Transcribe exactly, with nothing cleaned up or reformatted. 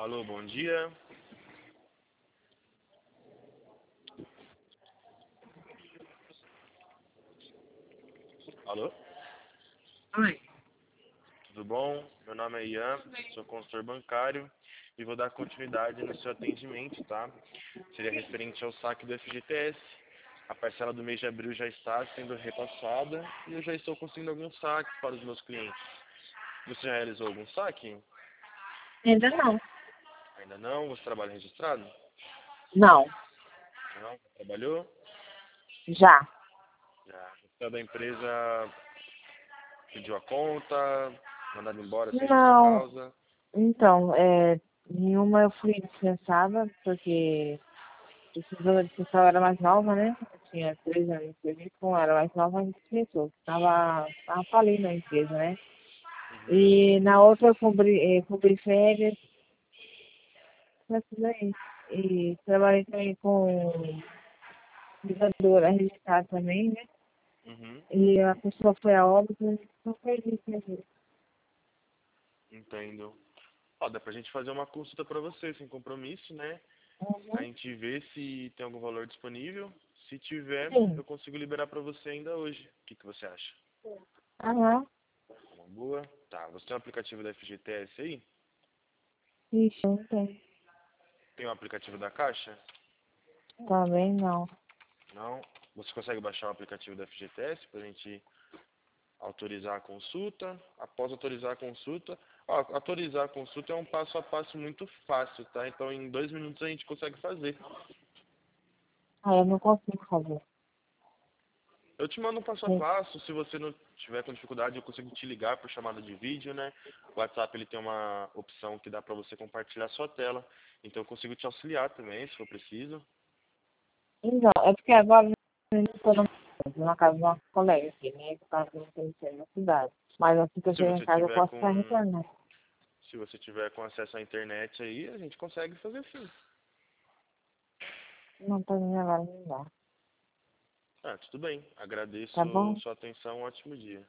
Alô, bom dia. Alô, Oi. tudo bom? Meu nome é Ian, sou consultor bancário e vou dar continuidade no seu atendimento, tá? Seria referente ao saque do F G T S. A parcela do mês de abril já está sendo repassada e eu já estou conseguindo alguns saques para os meus clientes. Você já realizou algum saque? Ainda não. Ainda não? Você trabalha registrado? Não. Não? Trabalhou? Já. Já. O da empresa pediu a conta, mandado embora sem justa Não. causa. Então, é, nenhuma eu fui dispensada, porque precisou dispensar, eu era mais nova, né? Eu tinha três anos de serviço, como eu era mais nova, a gente dispensou. Tava, tava falindo a empresa, né? Uhum. E na outra eu cobri, eh, cobri férias, essas aí. E trabalhei também com cuidadora registrada também, né? Uhum. E a pessoa foi a óbito, então perdi esse. Entendo. Ó, dá pra gente fazer uma consulta pra você, sem compromisso, né? A Uhum. gente vê se tem algum valor disponível. Se tiver, Sim. eu consigo liberar pra você ainda hoje. O que que você acha? Aham. Uma boa? Tá, você tem o aplicativo da F G T S aí? Ixi, não tem. Tem o aplicativo da Caixa? Também não. Não? Você consegue baixar o aplicativo da F G T S pra gente autorizar a consulta? Após autorizar a consulta... Ó, autorizar a consulta é um passo a passo muito fácil, tá? Então, em dois minutos a gente consegue fazer. Ah, eu não consigo fazer. Eu te mando um passo a Sim. passo. Se você não tiver com dificuldade, eu consigo te ligar por chamada de vídeo, né? O WhatsApp ele tem uma opção que dá pra você compartilhar sua tela. Então eu consigo te auxiliar também, se for preciso. Então, é porque agora eu estou na casa de uma colega aqui, né? Que está conhecendo na cidade. Mas assim que eu Se chegar em você casa eu tiver posso estar com retornando. se você tiver com acesso à internet aí, a gente consegue fazer sim. Não para mim agora não dá. Ah, tudo bem. Tá Agradeço bom? sua atenção. Um ótimo dia.